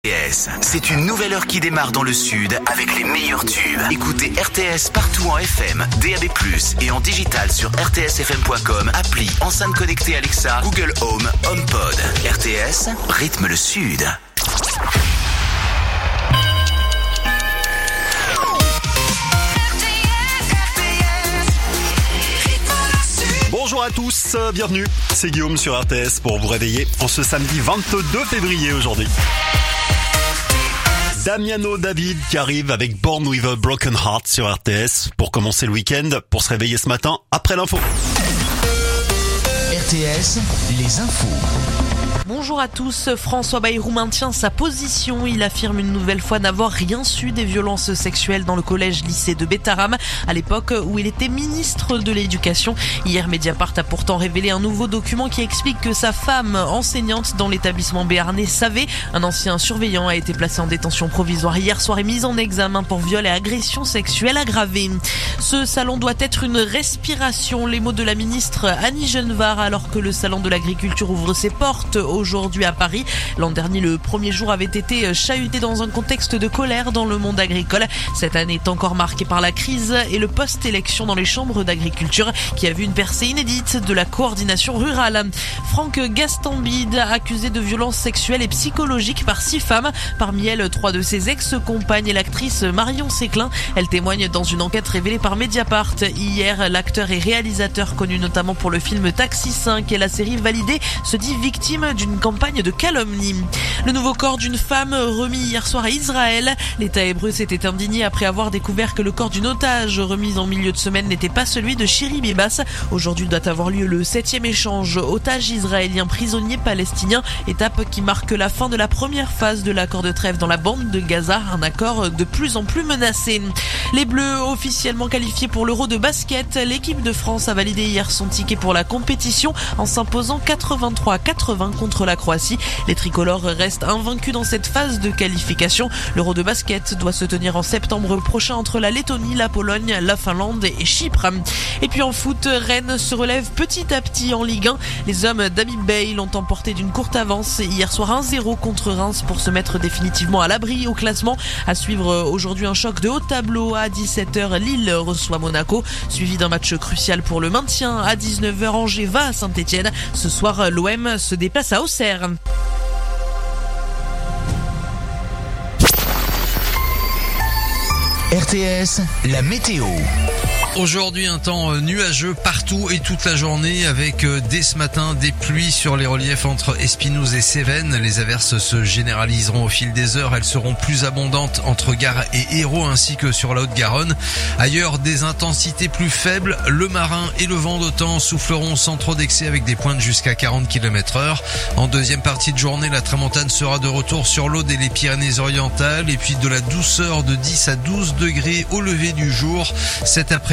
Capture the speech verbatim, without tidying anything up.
R T S, c'est une nouvelle heure qui démarre dans le sud avec les meilleurs tubes. Écoutez R T S partout en F M, D A B plus, et en digital sur r t s f m point com, appli, enceinte connectée Alexa, Google Home, HomePod. R T S, rythme le sud. Bonjour à tous, bienvenue, c'est Guillaume sur R T S pour vous réveiller en ce samedi vingt-deux février aujourd'hui. Damiano David qui arrive avec Born with a Broken Heart sur R T S pour commencer le week-end, pour se réveiller ce matin après l'info. R T S, les infos. Bonjour à tous, François Bayrou maintient sa position. Il affirme une nouvelle fois n'avoir rien su des violences sexuelles dans le collège-lycée de Bétharram, à l'époque où il était ministre de l'Éducation. Hier, Mediapart a pourtant révélé un nouveau document qui explique que sa femme, enseignante dans l'établissement béarnais, savait. Un ancien surveillant a été placé en détention provisoire hier soir et mis en examen pour viol et agression sexuelle aggravée. Ce salon doit être une respiration, les mots de la ministre Annie Genevard, alors que le salon de l'agriculture ouvre ses portes aujourd'hui à Paris. L'an dernier, le premier jour avait été chahuté dans un contexte de colère dans le monde agricole. Cette année est encore marquée par la crise et le post-élection dans les chambres d'agriculture qui a vu une percée inédite de la coordination rurale. Franck Gastambide, accusé de violences sexuelles et psychologiques par six femmes, parmi elles trois de ses ex-compagnes et l'actrice Marion Séclin. Elle témoigne dans une enquête révélée par Mediapart. Hier, l'acteur et réalisateur connu notamment pour le film Taxi cinq et la série Validée se dit victime d'une campagne de calomnie. Le nouveau corps d'une femme remis hier soir à Israël. L'État hébreu s'était indigné après avoir découvert que le corps d'une otage remise en milieu de semaine n'était pas celui de Shiri Bibas. Aujourd'hui doit avoir lieu le septième échange otage israélien prisonnier palestinien, étape qui marque la fin de la première phase de l'accord de trêve dans la bande de Gaza, un accord de plus en plus menacé. Les Bleus officiellement qualifiés pour l'Euro de basket, l'équipe de France a validé hier son ticket pour la compétition en s'imposant quatre-vingt-trois à quatre-vingts contre la Croatie. Les tricolores restent invaincus dans cette phase de qualification. L'Euro de basket doit se tenir en septembre prochain entre la Lettonie, la Pologne, la Finlande et Chypre. Et puis en foot, Rennes se relève petit à petit en Ligue un. Les hommes d'Habib Bey l'ont emporté d'une courte avance hier soir un zéro contre Reims pour se mettre définitivement à l'abri au classement. À suivre aujourd'hui un choc de haut tableau à dix-sept heures. Lille reçoit Monaco, suivi d'un match crucial pour le maintien. À dix-neuf heures, Angers va à Saint-Etienne. Ce soir, l'O M se déplace à Auxerre. R T S, la météo. Aujourd'hui, un temps nuageux partout et toute la journée avec dès ce matin des pluies sur les reliefs entre Espinouse et Cévennes. Les averses se généraliseront au fil des heures. Elles seront plus abondantes entre Gare et Hérault ainsi que sur la Haute-Garonne. Ailleurs, des intensités plus faibles. Le marin et le vent d'OTAN souffleront sans trop d'excès avec des pointes jusqu'à quarante kilomètres heure. En deuxième partie de journée, la tramontane sera de retour sur l'Aude et les Pyrénées-Orientales et puis de la douceur de dix à douze degrés au lever du jour. Cet après